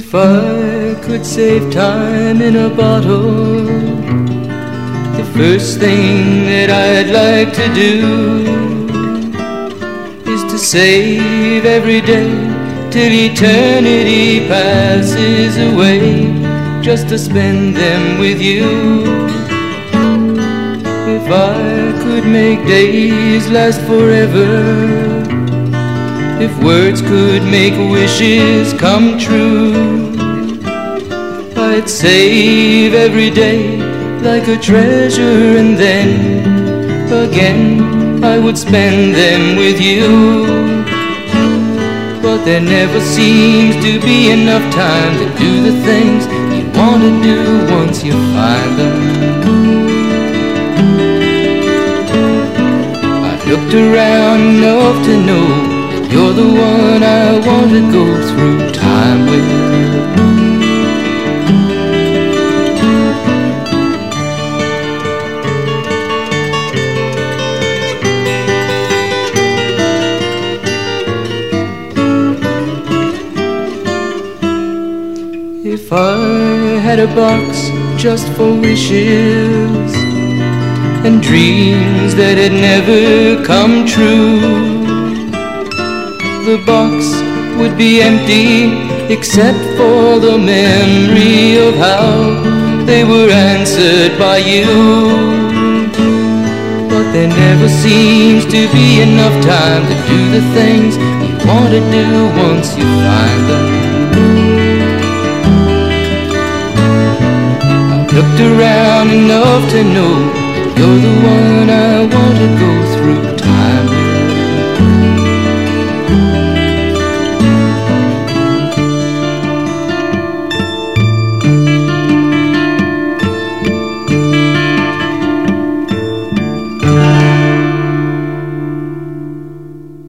If I could save time in a bottle, the first thing that I'd like to do is to save every day till eternity passes away, just to spend them with you. If I could make days last forever, if words could make wishes come true, I'd save every day like a treasure, and then again I would spend them with you. But there never seems to be enough time to do the things you want to do once you find them. I've looked around enough to know you're the one I want to go through time with. If I had a box just for wishes and dreams that had never come true, the box would be empty except for the memory of how they were answered by you. But there never seems to be enough time to do the things you want to do once you find them. I've looked around enough to know you're the one I want to go